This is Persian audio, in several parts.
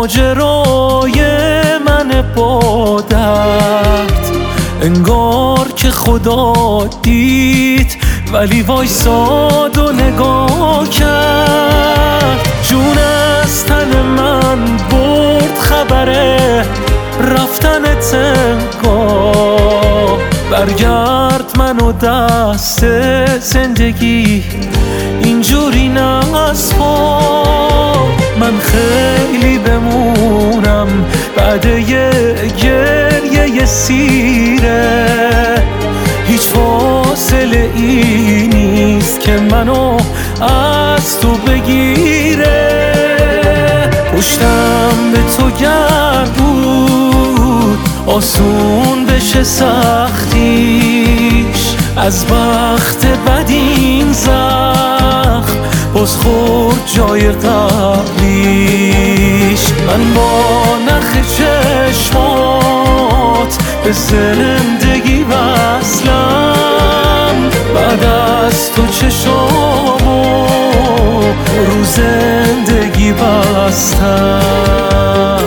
ماجرای من با درد، انگار که خدا دید ولی وایساد و نگاه کرد. جون از تن من برد خبره رفتنت انگار، برگرد منو دست زندگی اینجوری نسپار. من خیلی بمونم بعد یه گریه سیره، هیچ فاصله ای نیست که منو از تو بگیره. پشتم به تو گرم بود آسون بشه سختیش، از بخت بد این زخم باز خورد جای قبلیش. من با نخ چشمات به زندگی وصلم، بعد از تو چشامو رو زندگی بستم.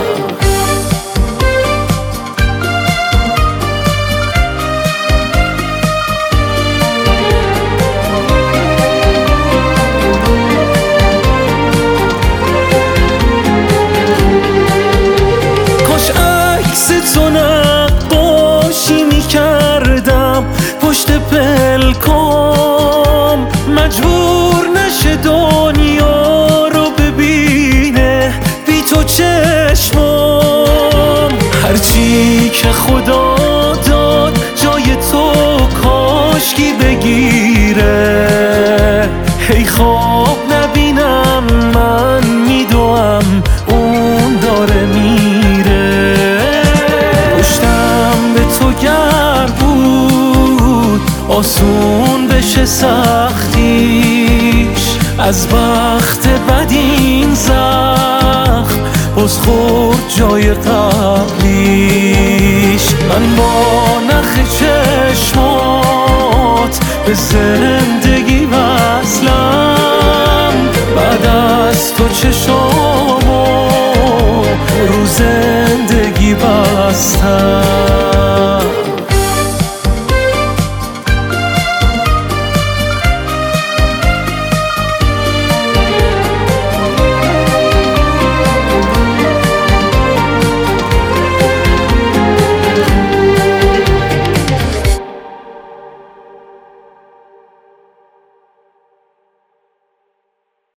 تو نقاشی میکردم پشت پلکام، مجبور نشه دنیا رو ببینه بی تو چشمام. هرچی که خدا داد جای تو کاشکی بگیره، هی خواب نبینم من میدوام اون داره میره. آسون بشه سختیش، از بخت بد این زخم باز خورد جای قبلیش. من با نخ چشمات به زندگی وصلم، بعد از تو چشم